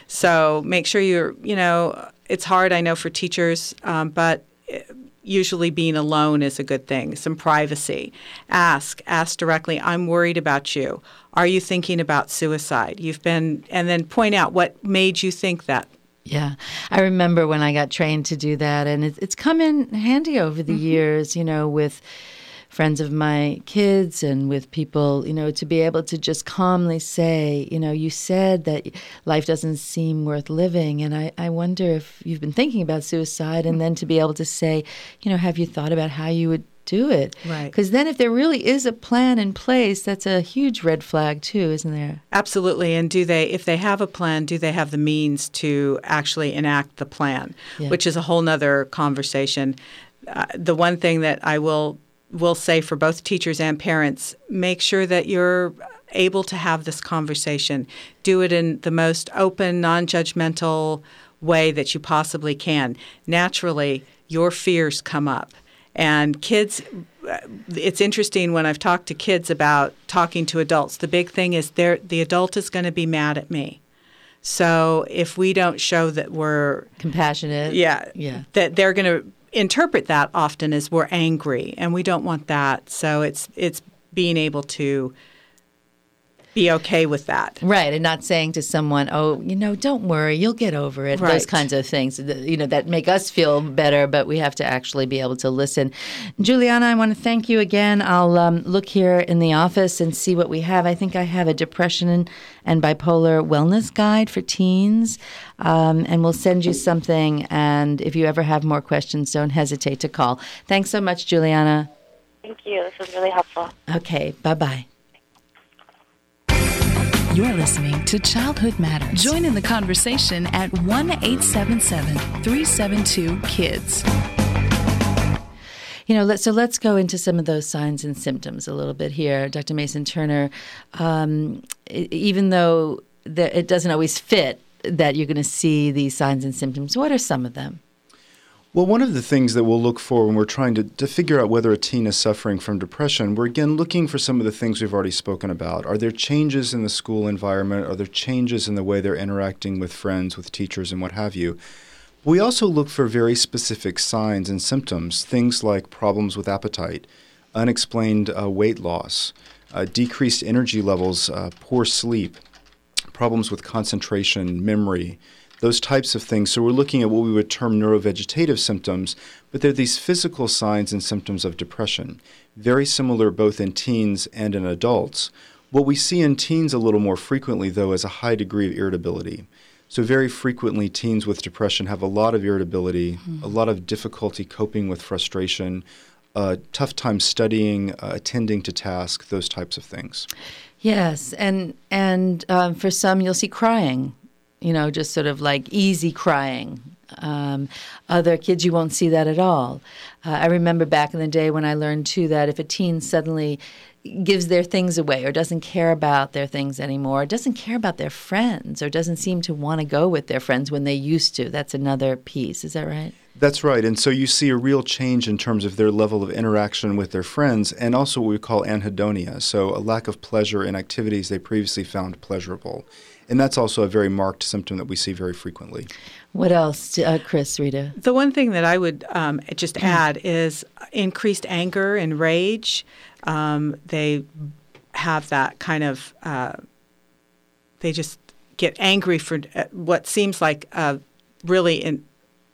Speaker 2: So make sure you're, you know, it's hard, I know, for teachers, um, but usually being alone is a good thing. Some privacy. Ask. Ask directly, I'm worried about you. Are you thinking about suicide? You've been, and then point out what made you think that.
Speaker 3: Yeah. I remember when I got trained to do that, and it, it's come in handy over the mm-hmm. years, you know, with friends of my kids and with people, you know, to be able to just calmly say, you know, you said that life doesn't seem worth living. And I, I wonder if you've been thinking about suicide, and then to be able to say, you know, have you thought about how you would do it?
Speaker 2: Right.
Speaker 3: Because then if there really is a plan in place, that's a huge red flag too, isn't there?
Speaker 2: Absolutely. And do they, if they have a plan, do they have the means to actually enact the plan,
Speaker 3: yeah.
Speaker 2: which is a whole nother conversation. Uh, the one thing that I will will say for both teachers and parents, make sure that you're able to have this conversation. Do it in the most open, non-judgmental way that you possibly can. Naturally, your fears come up. And kids, it's interesting when I've talked to kids about talking to adults, the big thing is they're, the adult is going to be mad at me. So if we don't show that we're
Speaker 3: compassionate,
Speaker 2: yeah,
Speaker 3: yeah.
Speaker 2: that they're going to interpret that often as we're angry, and we don't want that. So it's it's being able to be okay with that.
Speaker 3: Right, and not saying to someone, oh, you know, don't worry, you'll get over it.
Speaker 2: Right.
Speaker 3: Those kinds of things, you know, that make us feel better, but we have to actually be able to listen. Juliana, I want to thank you again. I'll um, look here in the office and see what we have. I think I have a depression and, and bipolar wellness guide for teens, um, and we'll send you something. And if you ever have more questions, don't hesitate to call. Thanks so much, Juliana.
Speaker 14: Thank you. This was really helpful.
Speaker 3: Okay, bye-bye.
Speaker 1: You're listening to Childhood Matters. Join in the conversation at one eight seven seven, three seven two, KIDS.
Speaker 3: You know, let, so let's go into some of those signs and symptoms a little bit here. Doctor Mason Turner, um, even though the, it doesn't always fit that you're going to see these signs and symptoms, what are some of them?
Speaker 4: Well, one of the things that we'll look for when we're trying to, to figure out whether a teen is suffering from depression, we're again looking for some of the things we've already spoken about. Are there changes in the school environment? Are there changes in the way they're interacting with friends, with teachers, and what have you? We also look for very specific signs and symptoms, things like problems with appetite, unexplained uh, weight loss, uh, decreased energy levels, uh, poor sleep, problems with concentration, memory, those types of things. So we're looking at what we would term neurovegetative symptoms, but they're these physical signs and symptoms of depression, very similar both in teens and in adults. What we see in teens a little more frequently, though, is a high degree of irritability. So very frequently, teens with depression have a lot of irritability, mm. a lot of difficulty coping with frustration, uh, tough time studying, uh, attending to tasks, those types of things.
Speaker 3: Yes, and, and um, for some, you'll see crying. You know, just sort of like easy crying. Um, other kids, you won't see that at all. Uh, I remember back in the day when I learned, too, that if a teen suddenly gives their things away or doesn't care about their things anymore, doesn't care about their friends or doesn't seem to want to go with their friends when they used to, that's another piece. Is that right?
Speaker 4: That's right. And so you see a real change in terms of their level of interaction with their friends and also what we call anhedonia, so a lack of pleasure in activities they previously found pleasurable. And that's also a very marked symptom that we see very frequently.
Speaker 3: What else, uh, Chris, Rita?
Speaker 2: The one thing that I would um, just add is increased anger and rage. Um, they have that kind of, uh, they just get angry for uh, what seems like uh, really, in,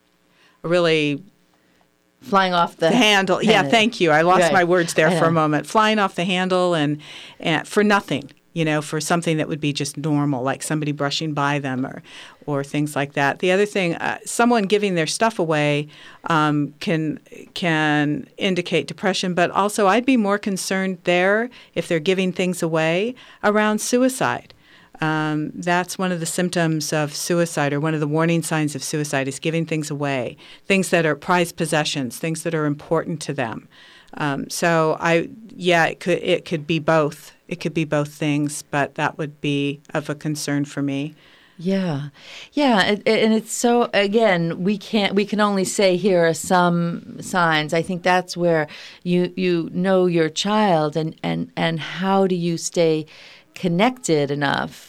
Speaker 2: really
Speaker 3: flying off the,
Speaker 2: the handle. handle. Yeah, thank you. I lost
Speaker 3: right.
Speaker 2: my words there for a moment. Flying off the handle and, and for nothing. You know, for something that would be just normal, like somebody brushing by them or or things like that. The other thing, uh, someone giving their stuff away um, can can indicate depression, but also I'd be more concerned there if they're giving things away around suicide. Um, that's one of the symptoms of suicide, or one of the warning signs of suicide, is giving things away, things that are prized possessions, things that are important to them. Um, so I, yeah, it could it could be both. It could be both things, but that would be of a concern for me.
Speaker 3: Yeah, yeah, it, it, and it's so, again, we can't. We can only say here are some signs. I think that's where you you know your child, and and and how do you stay connected enough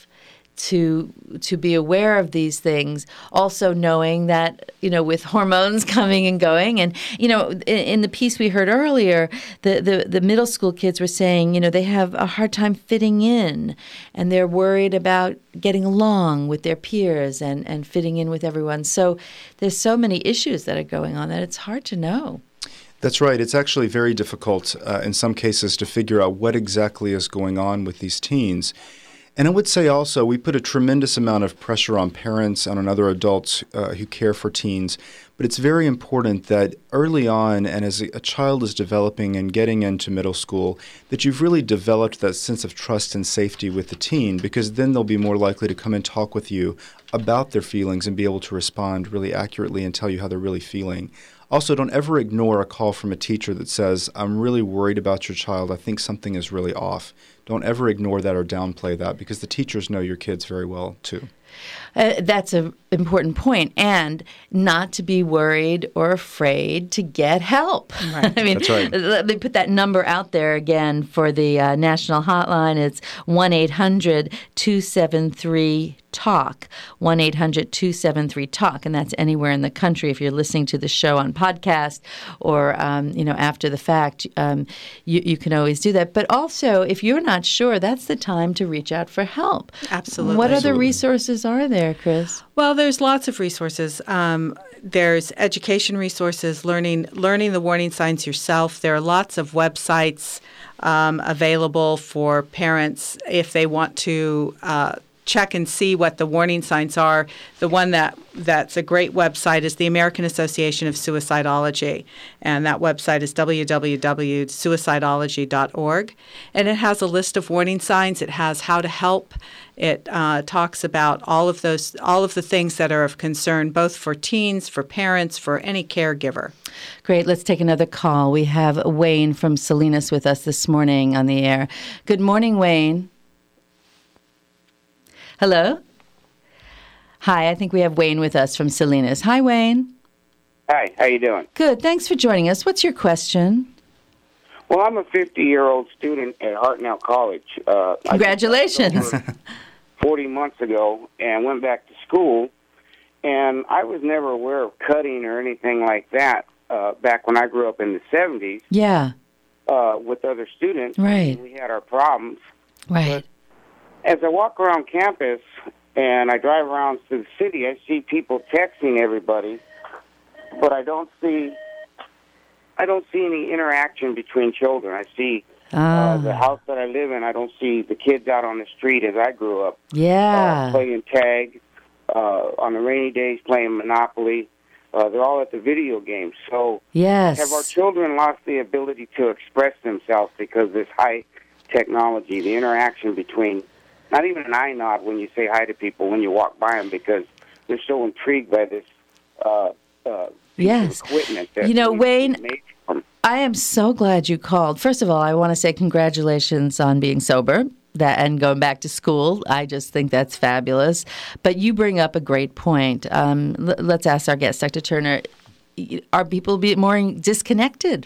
Speaker 3: to to be aware of these things, also knowing that, you know, with hormones coming and going. And, you know, in, in the piece we heard earlier, the, the, the middle school kids were saying, you know, they have a hard time fitting in, and they're worried about getting along with their peers and, and fitting in with everyone. So there's so many issues that are going on that it's hard to know.
Speaker 4: That's right. It's actually very difficult uh, in some cases to figure out what exactly is going on with these teens. And I would say also we put a tremendous amount of pressure on parents and on other adults uh, who care for teens. But it's very important that early on, and as a child is developing and getting into middle school, that you've really developed that sense of trust and safety with the teen, because then they'll be more likely to come and talk with you about their feelings and be able to respond really accurately and tell you how they're really feeling. Also, don't ever ignore a call from a teacher that says, I'm really worried about your child. I think something is really off. Don't ever ignore that or downplay that, because the teachers know your kids very well, too.
Speaker 3: Uh, that's an important point, and not to be worried or afraid to get help.
Speaker 2: Right.
Speaker 3: I mean,
Speaker 4: That's right.
Speaker 3: let me put that number out there again for the uh, national hotline. It's one eight hundred two seven three talk, one eight hundred two seven three talk, and that's anywhere in the country. If you're listening to the show on podcast or um, you know after the fact, um, you, you can always do that. But also, if you're not sure, that's the time to reach out for help.
Speaker 2: Absolutely.
Speaker 3: What other
Speaker 4: Absolutely.
Speaker 3: resources are there, Chris?
Speaker 2: Well, there's lots of resources. Um, there's education resources, learning learning the warning signs yourself. There are lots of websites um, available for parents if they want to uh, check and see what the warning signs are. The one that that's a great website is the American Association of Suicidology, and that website is w w w dot suicidology dot org, and it has a list of warning signs. It has how to help. It uh, talks about all of those, all of the things that are of concern, both for teens, for parents, for any caregiver.
Speaker 3: Great. Let's take another call. We have Wayne from Salinas with us this morning on the air. Good morning, Wayne. Hello? Hi, I think we have Wayne with us from Salinas. Hi, Wayne.
Speaker 15: Hi, how you doing?
Speaker 3: Good. Thanks for joining us. What's your question?
Speaker 15: Well, I'm a fifty-year-old student at Hartnell College. Uh,
Speaker 3: Congratulations.
Speaker 15: forty months ago and went back to school, and I was never aware of cutting or anything like that uh, back when I grew up in the seventies.
Speaker 3: Yeah.
Speaker 15: Uh, with other students.
Speaker 3: Right.
Speaker 15: We had our problems.
Speaker 3: Right.
Speaker 15: As I walk around campus and I drive around to the city, I see people texting everybody, but I don't see I don't see any interaction between children. I see
Speaker 3: Ah.
Speaker 15: uh, the house that I live in. I don't see the kids out on the street as I grew up.
Speaker 3: Yeah.
Speaker 15: Uh, playing tag, uh, on the rainy days playing Monopoly. Uh, they're all at the video games. So
Speaker 3: Yes.
Speaker 15: have our children lost the ability to express themselves because of this high technology, the interaction between, not even an eye nod when you say hi to people when you walk by them because they're so intrigued by this uh, uh, piece
Speaker 3: Yes.
Speaker 15: of equipment. That
Speaker 3: You know,
Speaker 15: we-
Speaker 3: Wayne,
Speaker 15: we make from-
Speaker 3: I am so glad you called. First of all, I want to say congratulations on being sober that and going back to school. I just think that's fabulous. But you bring up a great point. Um, l- let's ask our guest, Doctor Turner, are people be more disconnected?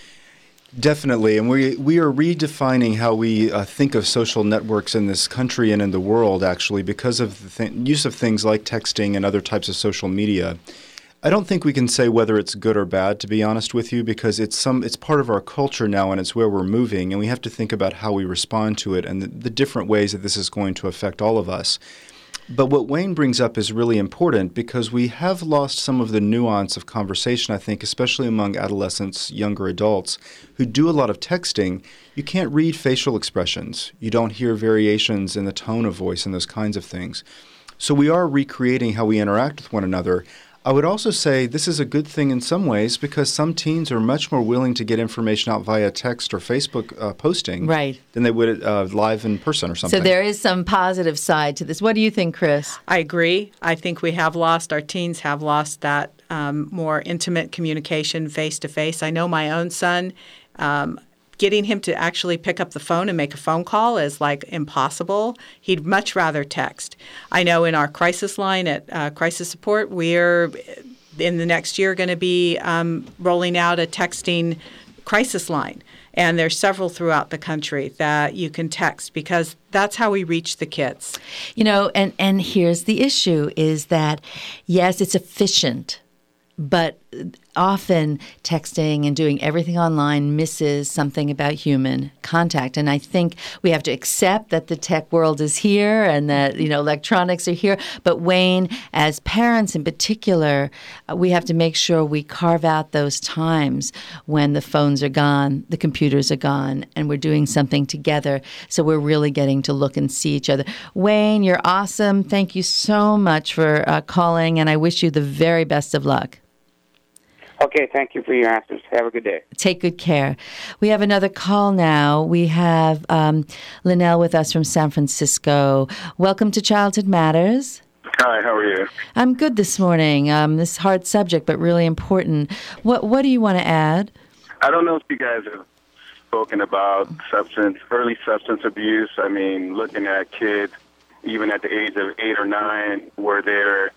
Speaker 4: Definitely, and we we are redefining how we uh, think of social networks in this country and in the world, actually, because of the th- use of things like texting and other types of social media. I don't think we can say whether it's good or bad, to be honest with you, because it's some it's part of our culture now and it's where we're moving, and we have to think about how we respond to it and the, the different ways that this is going to affect all of us. But what Wayne brings up is really important because we have lost some of the nuance of conversation, I think, especially among adolescents, younger adults, who do a lot of texting. You can't read facial expressions. You don't hear variations in the tone of voice and those kinds of things. So we are recreating how we interact with one another. I would also say this is a good thing in some ways because some teens are much more willing to get information out via text or Facebook uh, posting
Speaker 3: Right.
Speaker 4: than they would uh, live in person or something.
Speaker 3: So there is some positive side to this. What do you think, Chris?
Speaker 2: I agree. I think we have lost, our teens have lost that um, more intimate communication face-to-face. I know my own son, um, getting him to actually pick up the phone and make a phone call is like impossible. He'd much rather text. I know in our crisis line at uh, Crisis Support, we're in the next year going to be um, rolling out a texting crisis line. And there's several throughout the country that you can text because that's how we reach the kids.
Speaker 3: You know, and, and here's the issue is that, yes, it's efficient, but often texting and doing everything online misses something about human contact. And I think we have to accept that the tech world is here and that, you know, electronics are here. But Wayne, as parents in particular, uh, we have to make sure we carve out those times when the phones are gone, the computers are gone, and we're doing something together. So we're really getting to look and see each other. Wayne, you're awesome. Thank you so much for uh, calling, and I wish you the very best of luck.
Speaker 15: Okay, thank you for your answers. Have a good day.
Speaker 3: Take good care. We have another call now. We have um, Linnell with us from San Francisco. Welcome to Childhood Matters.
Speaker 16: Hi, how are you?
Speaker 3: I'm good this morning. Um, this hard subject, but really important. What What do you want to add?
Speaker 16: I don't know if you guys have spoken about substance, early substance abuse. I mean, looking at kids even at the age of eight or nine, where they're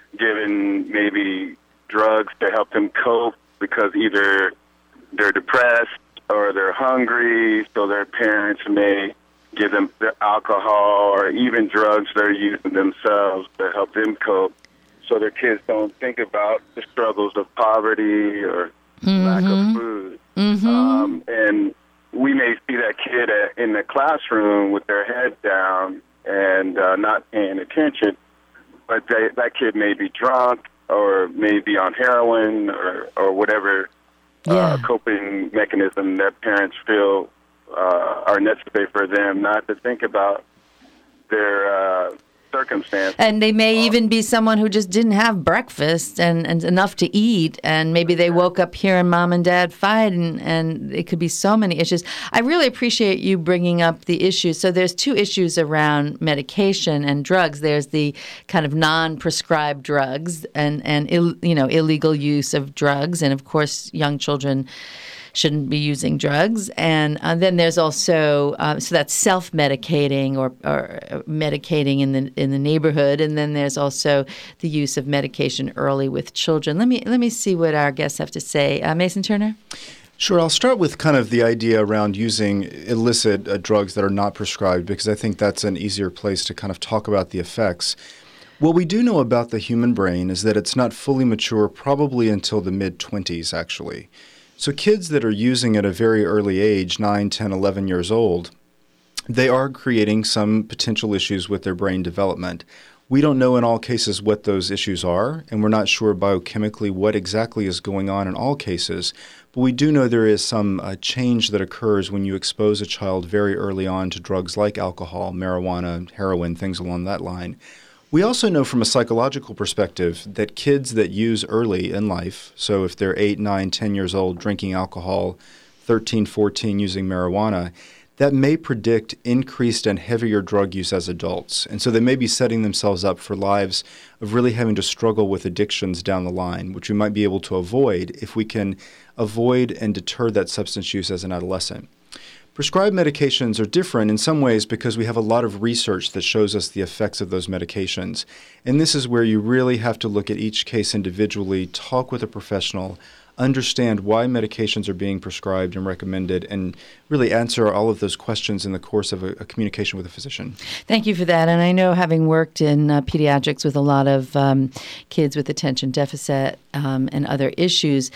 Speaker 16: given maybe drugs to help them cope because either they're depressed or they're hungry, so their parents may give them alcohol or even drugs they're using themselves to help them cope, so their kids don't think about the struggles of poverty or mm-hmm. lack of food.
Speaker 3: Mm-hmm.
Speaker 16: Um, and we may see that kid at, in the classroom with their head down and uh, not paying attention, but they, that kid may be drunk or may be on heroin or, or whatever
Speaker 3: yeah.
Speaker 16: uh, coping mechanism that parents feel uh, are necessary for them not to think about their uh, circumstance.
Speaker 3: And they may even be someone who just didn't have breakfast and, and enough to eat, and maybe they woke up hearing mom and dad fight, and, and it could be so many issues. I really appreciate you bringing up the issues. So there's two issues around medication and drugs. There's the kind of non-prescribed drugs and, and Ill, you know, illegal use of drugs, and of course young children shouldn't be using drugs. And uh, then there's also, uh, so that's self-medicating or, or medicating in the in the neighborhood. And then there's also the use of medication early with children. Let me let me see what our guests have to say. Uh, Mason Turner?
Speaker 4: Sure. I'll start with kind of the idea around using illicit uh, drugs that are not prescribed, because I think that's an easier place to kind of talk about the effects. What we do know about the human brain is that it's not fully mature probably until the mid-twenties, actually. So kids that are using at a very early age, nine, ten, eleven years old, they are creating some potential issues with their brain development. We don't know in all cases what those issues are, and we're not sure biochemically what exactly is going on in all cases, but we do know there is some uh, change that occurs when you expose a child very early on to drugs like alcohol, marijuana, heroin, things along that line. We also know from a psychological perspective that kids that use early in life, so if they're eight, nine, ten years old drinking alcohol, thirteen, fourteen using marijuana, that may predict increased and heavier drug use as adults. And so they may be setting themselves up for lives of really having to struggle with addictions down the line, which we might be able to avoid if we can avoid and deter that substance use as an adolescent. Prescribed medications are different in some ways because we have a lot of research that shows us the effects of those medications. And this is where you really have to look at each case individually, talk with a professional, understand why medications are being prescribed and recommended, and really answer all of those questions in the course of a, a communication with a physician.
Speaker 3: Thank you for that. And I know, having worked in uh, pediatrics with a lot of um, kids with attention deficit um, and other issues,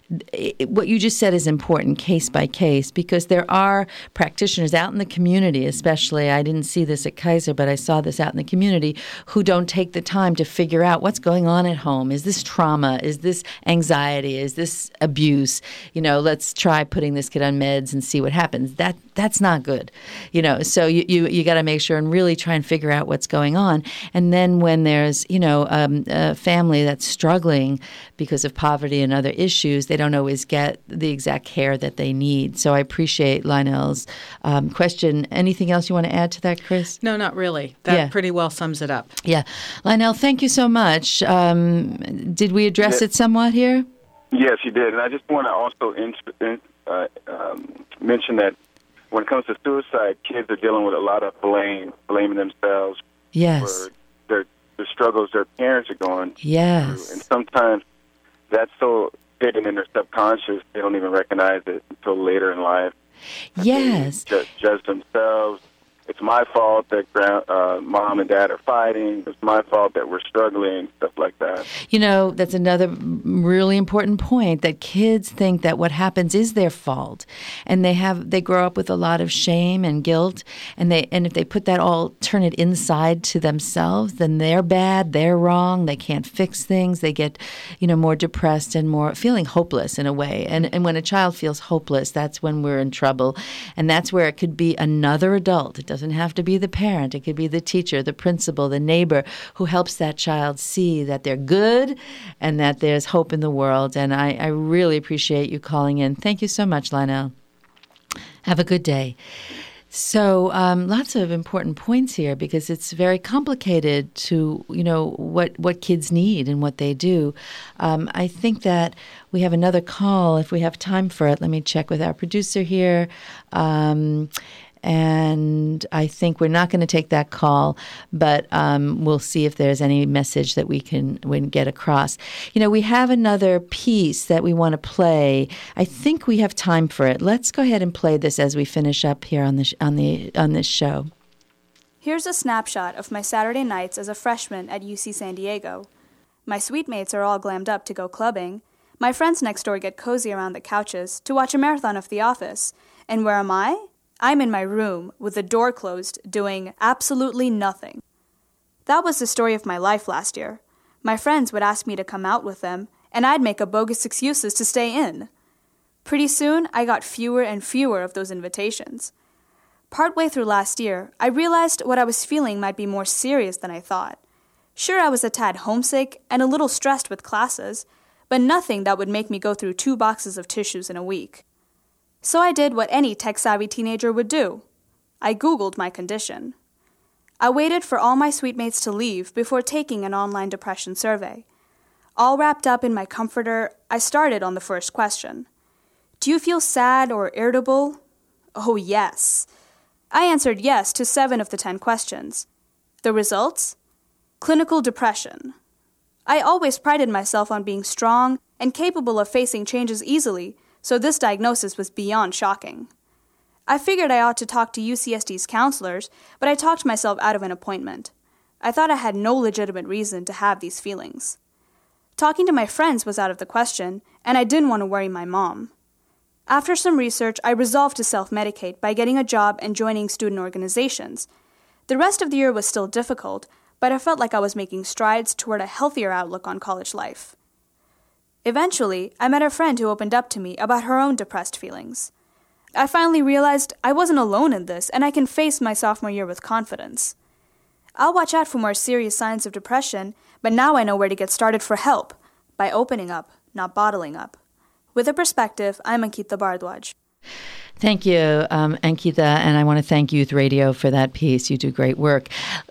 Speaker 3: it, what you just said is important, case by case, because there are practitioners out in the community, especially, I didn't see this at Kaiser, but I saw this out in the community, who don't take the time to figure out what's going on at home. Is this trauma? Is this anxiety? Is this abuse? You know, let's try putting this kid on meds and see what happens. That that's not good. You know, so you you, you got to make sure and really try and figure out what's going on. And then when there's, you know, um, a family that's struggling because of poverty and other issues, they don't always get the exact care that they need. So I appreciate Lionel's um, question. Anything else you want to add to that, Chris?
Speaker 2: No, not really. That
Speaker 3: Yeah.
Speaker 2: pretty well sums it up.
Speaker 3: Yeah. Lionel, thank you so much. Um, did we address
Speaker 16: Yeah.
Speaker 3: it somewhat here?
Speaker 16: Yes, you did. And I just want to also in, in, uh, um, mention that when it comes to suicide, kids are dealing with a lot of blame, blaming themselves
Speaker 3: Yes.
Speaker 16: for their, the struggles their parents are going
Speaker 3: Yes.
Speaker 16: through. And sometimes that's so hidden in their subconscious, they don't even recognize it until later in life.
Speaker 3: Yes.
Speaker 16: Ju- judge themselves. It's my fault that grand, uh, mom and dad are fighting. It's my fault that we're struggling, stuff like that.
Speaker 3: You know, that's another really important point, that kids think that what happens is their fault, and they have they grow up with a lot of shame and guilt, and they and if they put that all turn it inside to themselves, then they're bad, they're wrong, they can't fix things, they get, you know, more depressed and more feeling hopeless in a way. And and when a child feels hopeless, that's when we're in trouble, and that's where it could be another adult. It doesn't have to be the parent. It could be the teacher, the principal, the neighbor, who helps that child see that they're good and that there's hope in the world. And I, I really appreciate you calling in. Thank you so much, Lionel. Have a good day. So um, lots of important points here, because it's very complicated to, you know, what, what kids need and what they do. Um, I think that we have another call if we have time for it. Let me check with our producer here. Um, and I think we're not going to take that call, but um, we'll see if there's any message that we can, we can get across. You know, we have another piece that we want to play. I think we have time for it. Let's go ahead and play this as we finish up here on the sh- on the on this show.
Speaker 17: Here's a snapshot of my Saturday nights as a freshman at U C San Diego. My suite mates are all glammed up to go clubbing. My friends next door get cozy around the couches to watch a marathon of The Office. And where am I? I'm in my room with the door closed, doing absolutely nothing. That was the story of my life last year. My friends would ask me to come out with them, and I'd make up bogus excuses to stay in. Pretty soon, I got fewer and fewer of those invitations. Partway through last year, I realized what I was feeling might be more serious than I thought. Sure, I was a tad homesick and a little stressed with classes, but nothing that would make me go through two boxes of tissues in a week. So I did what any tech-savvy teenager would do. I Googled my condition. I waited for all my suite mates to leave before taking an online depression survey. All wrapped up in my comforter, I started on the first question. Do you feel sad or irritable? Oh, yes. I answered yes to seven of the ten questions. The results? Clinical depression. I always prided myself on being strong and capable of facing changes easily, so this diagnosis was beyond shocking. I figured I ought to talk to U C S D's counselors, but I talked myself out of an appointment. I thought I had no legitimate reason to have these feelings. Talking to my friends was out of the question, and I didn't want to worry my mom. After some research, I resolved to self-medicate by getting a job and joining student organizations. The rest of the year was still difficult, but I felt like I was making strides toward a healthier outlook on college life. Eventually, I met a friend who opened up to me about her own depressed feelings. I finally realized I wasn't alone in this, and I can face my sophomore year with confidence. I'll watch out for more serious signs of depression, but now I know where to get started for help, by opening up, not bottling up. With a perspective, I'm Ankita Bhardwaj.
Speaker 3: Thank you, um, Ankita, and I want to thank Youth Radio for that piece. You do great work.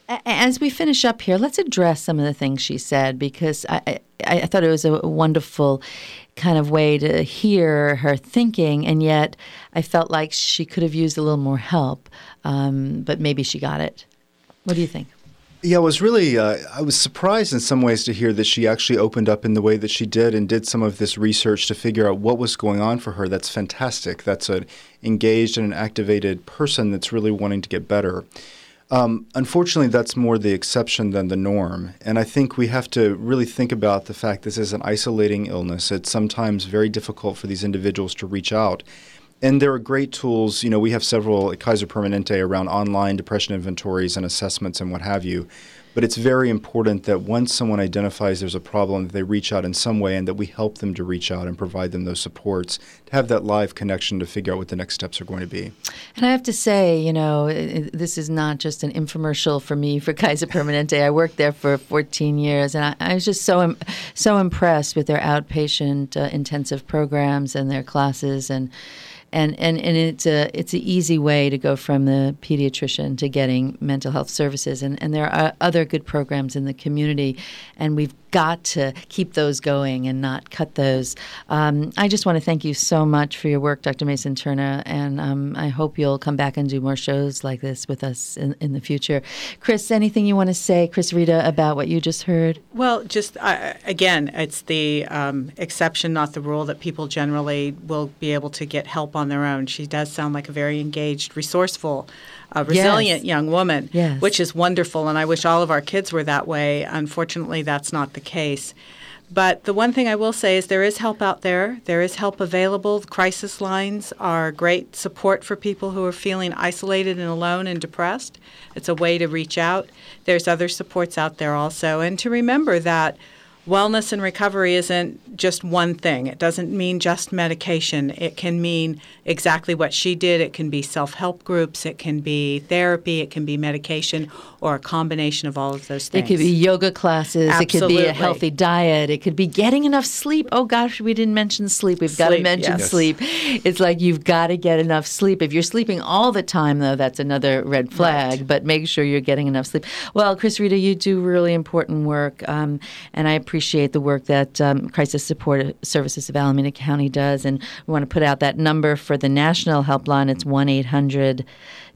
Speaker 3: As we finish up here, let's address some of the things she said, because I, I, I thought it was a wonderful kind of way to hear her thinking, and yet I felt like she could have used a little more help, um, but maybe she got it. What do you think?
Speaker 4: Yeah, I was really, uh, I was surprised in some ways to hear that she actually opened up in the way that she did and did some of this research to figure out what was going on for her. That's fantastic. That's an engaged and an activated person that's really wanting to get better. Um, unfortunately, that's more the exception than the norm. And I think we have to really think about the fact this is an isolating illness. It's sometimes very difficult for these individuals to reach out. And there are great tools. You know, we have several at Kaiser Permanente around online depression inventories and assessments and what have you. But it's very important that once someone identifies there's a problem, that they reach out in some way and that we help them to reach out and provide them those supports, to have that live connection to figure out what the next steps are going to be.
Speaker 3: And I have to say, you know, this is not just an infomercial for me for Kaiser Permanente. I worked there for fourteen years, and I, I was just so so impressed with their outpatient uh, intensive programs and their classes, and And and, and it's a it's an easy way to go from the pediatrician to getting mental health services. And, and there are other good programs in the community, and we've got to keep those going and not cut those. Um, I just want to thank you so much for your work, Doctor Mason-Turner, and um, I hope you'll come back and do more shows like this with us in, in the future. Chris, anything you want to say, Chris Rita, about what you just heard?
Speaker 2: Well, just uh, again, it's the um, exception, not the rule, that people generally will be able to get help on their own. She does sound like a very engaged, resourceful, uh, resilient yes. young woman,
Speaker 3: yes.
Speaker 2: which is wonderful, and I wish all of our kids were that way. Unfortunately, that's not the case. But the one thing I will say is there is help out there. There is help available. The crisis lines are great support for people who are feeling isolated and alone and depressed. It's a way to reach out. There's other supports out there also. And to remember that wellness and recovery isn't just one thing. It doesn't mean just medication. It can mean exactly what she did. It can be self-help groups. It can be therapy. It can be medication, or a combination of all of those things.
Speaker 3: It could be yoga classes.
Speaker 2: Absolutely.
Speaker 3: It could be a healthy diet. It could be getting enough sleep. Oh, gosh, we didn't mention sleep. We've got to mention
Speaker 2: yes.
Speaker 3: sleep. It's like you've got to get enough sleep. If you're sleeping all the time, though, that's another red flag.
Speaker 2: Right.
Speaker 3: But make sure you're getting enough sleep. Well, Chris Rita, you do really important work, um, and I appreciate the work that um, Crisis Support Services of Alameda County does. And we want to put out that number for the national helpline. It's one eight hundred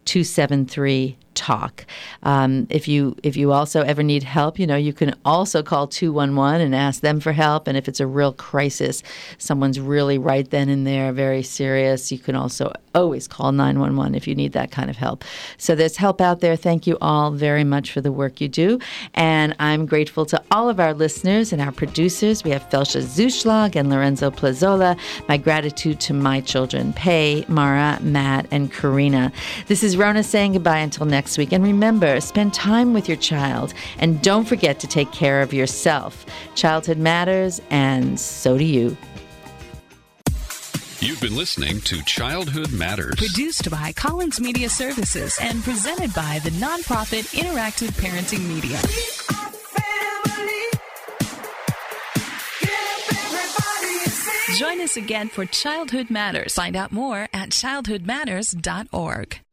Speaker 3: two seven three talk. Um, if you if you also ever need help, you know, you can also call two one one and ask them for help. And if it's a real crisis, someone's really right then and there, very serious, you can also always call nine one one if you need that kind of help. So there's help out there. Thank you all very much for the work you do. And I'm grateful to all of our listeners and our producers. We have Felsha Zuschlag and Lorenzo Plazola. My gratitude to my children, Pei, Mara, Matt, and Karina. This is Rona saying goodbye until next week. And remember, spend time with your child. And don't forget to take care of yourself. Childhood matters, and so do you.
Speaker 13: You've been listening to Childhood Matters.
Speaker 1: Produced by Collins Media Services and presented by the nonprofit Interactive Parenting Media. Join us again for Childhood Matters. Find out more at childhood matters dot org.